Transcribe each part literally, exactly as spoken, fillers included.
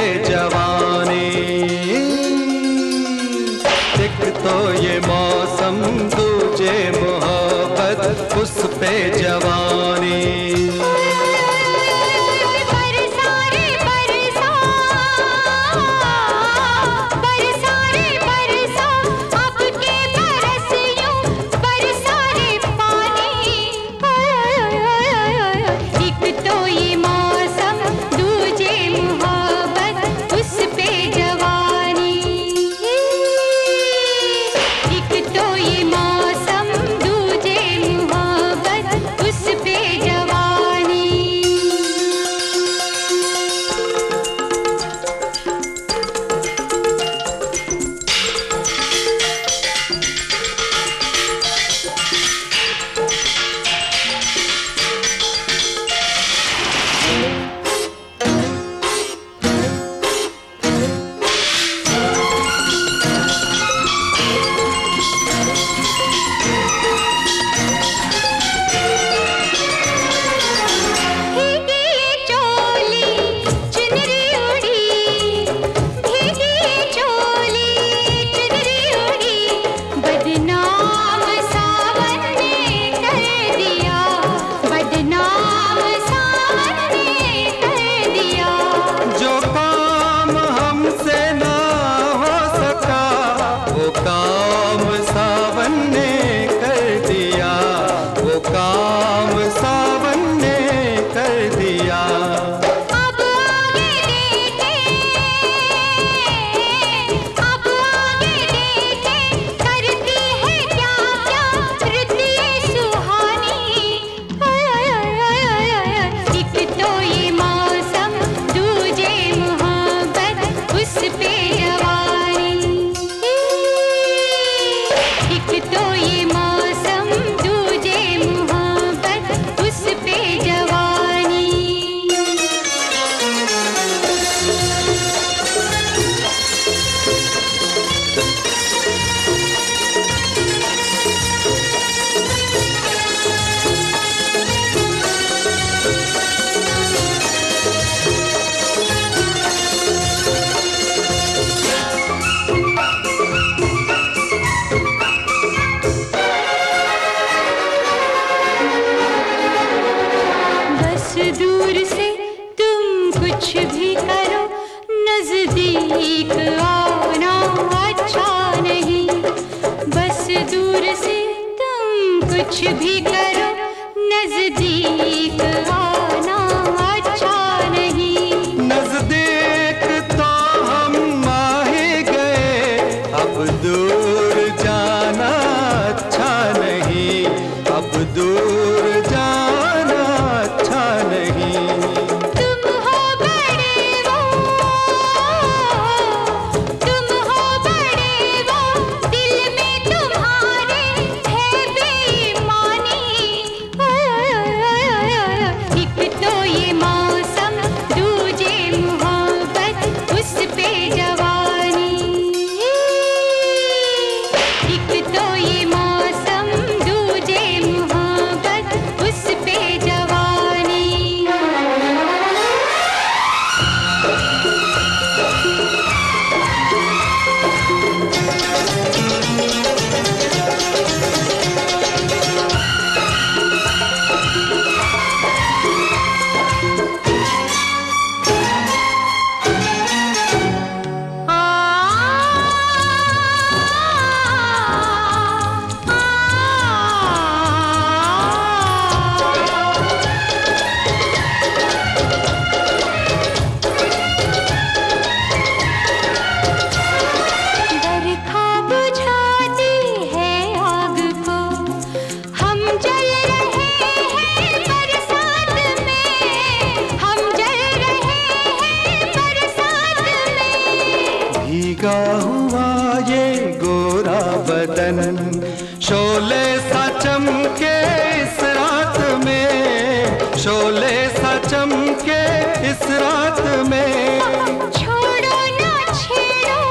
जवानी। एक तो ये मौसम, दूजे मोहब्बत, उस पे जवानी। दूर से तुम कुछ भी करो, नजदीक आना अच्छा नहीं। बस दूर से तुम कुछ भी करो, नजदीक आना अच्छा नहीं। नजदीक तो हम आ ही गए, अब दूर जाना अच्छा नहीं, अब दूर जाना अच्छा नहीं। तुम हो बड़े वो, तुम हो बड़े वो, दिल में तुम्हारे है बेईमानी। एक तो ये मौसम, दूजे मोहब्बत, उस पे जवानी। एक तो ये मौसम, दूजे मोहब्बत, उस पे जवानी। बरखा बुझाती है आग को, हम जल रहे हैं बरसात में, हम जल रहे हैं बरसात में। भीगा हुआ ये गोरा बदन, शोले सा चमके इस रात में, शोले सा चमके इस रात में। छोड़ो ना छेड़ो,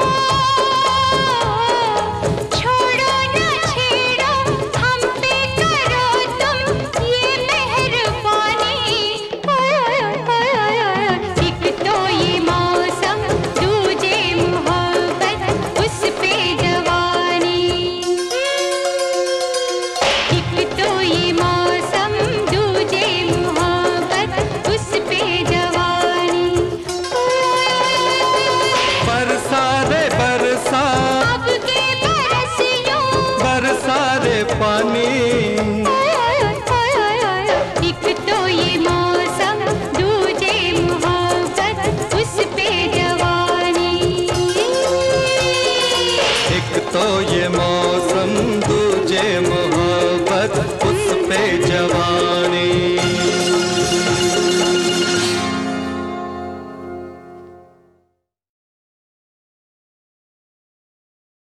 छोड़ो ना छेड़ो, हम पे करो तुम ये मेहरबानी। एक तो ये मौसम, तो ये मौसम तुझे मोहब्बत